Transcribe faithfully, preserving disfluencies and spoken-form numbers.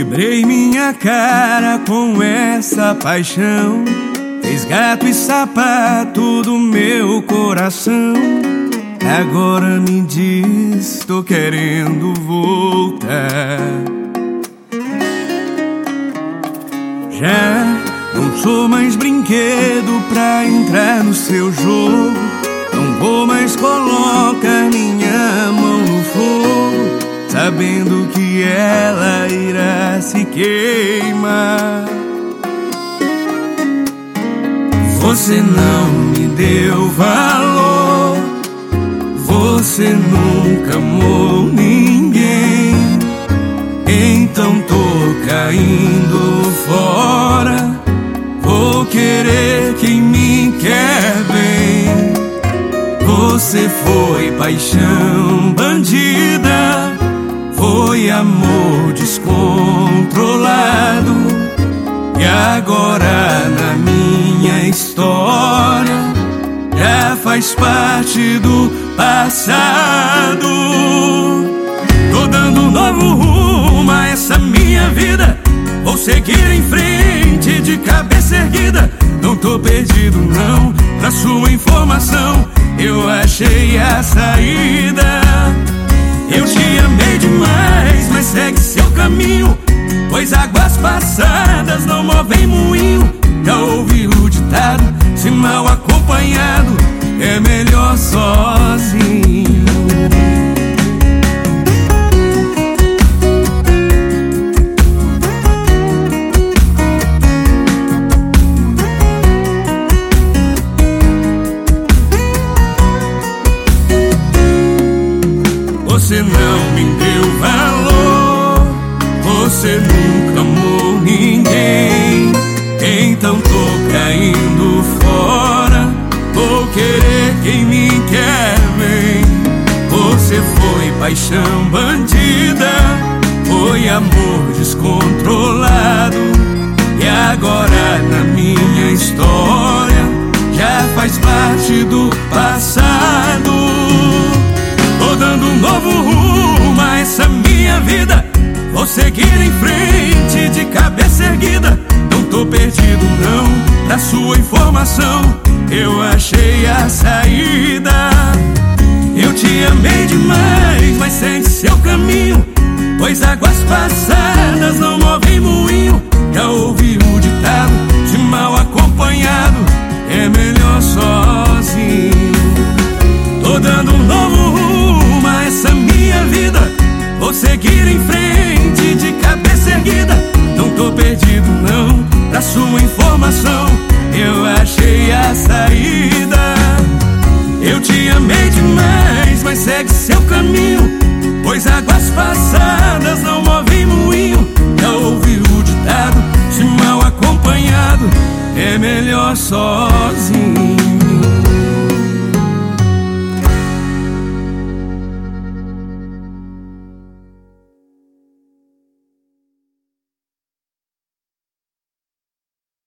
Quebrei minha cara com essa paixão, fez gato e sapato do meu coração. Agora me diz, tô querendo voltar. Já não sou mais brinquedo pra entrar no seu jogo. Não vou mais colocar minha mão no fogo, sabendo que ela irá se queimar. Você não me deu valor, você nunca amou ninguém. Então tô caindo fora, vou querer quem me quer bem. Você foi paixão bandida, foi amor descontrolado. E agora na minha história já faz parte do passado. Tô dando um novo rumo a essa minha vida, vou seguir em frente de cabeça erguida. Não tô perdido não, pra sua informação, eu achei a saída. Eu te amei demais, mas segue seu caminho, pois águas passadas não movem moinho. Já ouvi o ditado, se mal acompanhado é melhor sozinho. Você não me deu valor, você nunca amou ninguém. Então tô caindo fora, vou querer quem me quer bem. Você foi paixão bandida, foi amor descontrolado. E agora na minha história já faz parte do passado. Tô dando um novo rumo a essa minha vida, vou seguir em frente de cabeça erguida. Não tô perdido não, pra sua informação, eu achei a saída. Eu te amei demais, mas segue seu caminho, pois águas passadas não movem moinho. Já ouvi o ditado, de mal acompanhado é melhor sozinho. Tô dando um novo rumo a essa minha vida, vou seguir em frente de cabeça erguida. Não tô perdido não, pra sua informação, eu achei a saída. Eu te amei demais, mas segue seu caminho, pois águas passadas